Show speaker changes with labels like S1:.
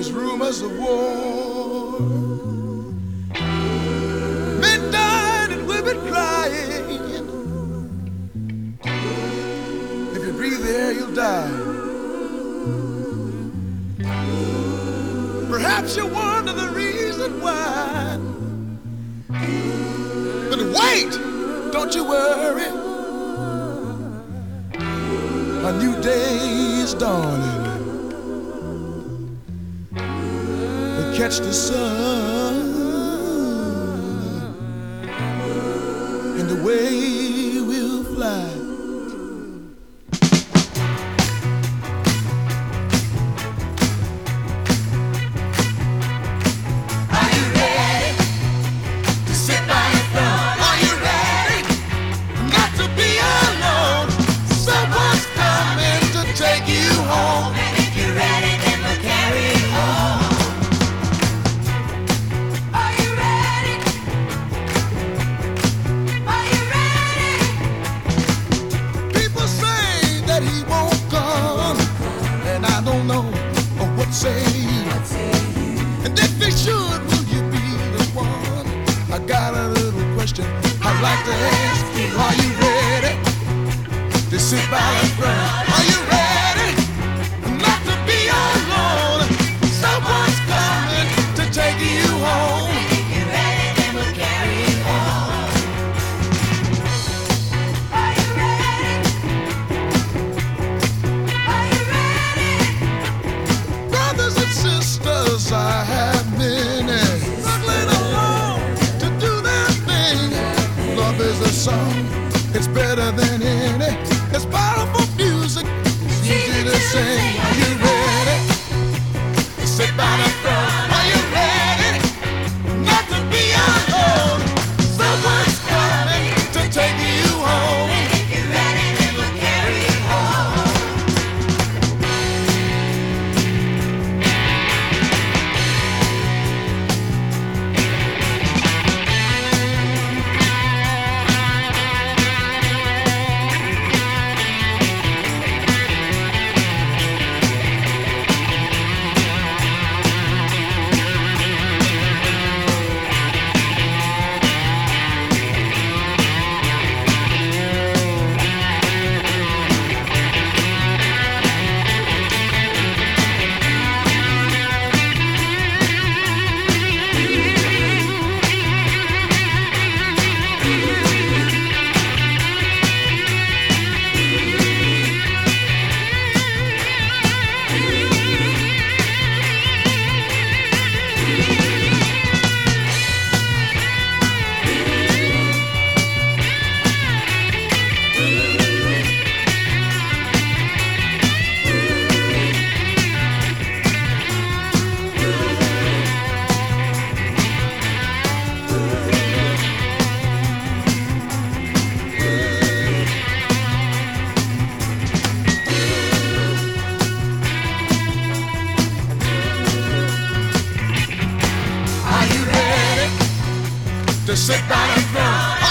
S1: There's rumors of war. Men dying and women crying. If you breathe the air, you'll die. Perhaps you wonder the reason why. But wait, don't you worry. A new day is dawning. We'll catch the sun, and away we'll fly. And if they should, will you be the one? I got a little question I'd like to ask you. Are you ready to sit by the front? Are you ready not to be alone? Someone's coming to take you home. And if you're ready, then we'll carry you home. Are you ready? Are you ready? Brothers and sisters, I have many struggling along to do their thing. Love is a song, it's better than any. It's powerful music, it's easy to sing. Are you ready to sit by the front? Are you ready not to be alone? Someone's coming to take you home. And if you're ready, then we'll carry you home. Sit by the front.